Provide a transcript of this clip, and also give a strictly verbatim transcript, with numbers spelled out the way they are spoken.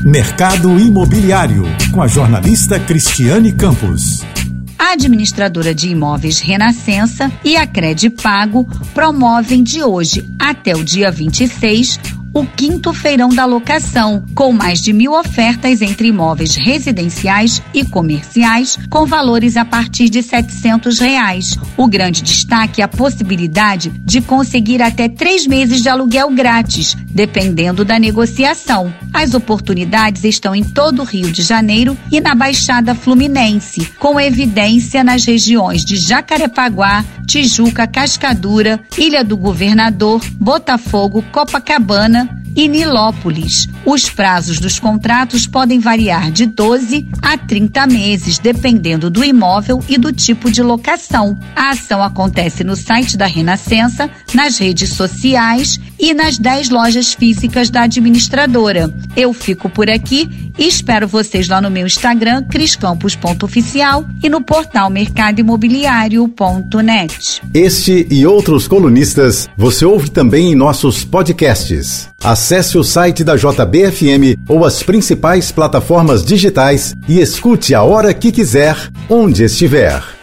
Mercado Imobiliário, com a jornalista Cristiane Campos. A administradora de imóveis Renascença e a Credipago promovem de hoje até o dia vinte e seis o quinto feirão da locação, com mais de mil ofertas entre imóveis residenciais e comerciais, com valores a partir de setecentos reais. O grande destaque é a possibilidade de conseguir até três meses de aluguel grátis, dependendo da negociação. As oportunidades estão em todo o Rio de Janeiro e na Baixada Fluminense, com evidência nas regiões de Jacarepaguá, Tijuca, Cascadura, Ilha do Governador, Botafogo, Copacabana e Nilópolis. Os prazos dos contratos podem variar de doze a trinta meses, dependendo do imóvel e do tipo de locação. A ação acontece no site da Renascença, nas redes sociais e nas dez lojas físicas da administradora. Eu fico por aqui e espero vocês lá no meu Instagram, criscampos ponto oficial, e no portal mercado imobiliário ponto net. Este e outros colunistas você ouve também em nossos podcasts. Acesse o site da J B F M ou as principais plataformas digitais e escute a hora que quiser, onde estiver.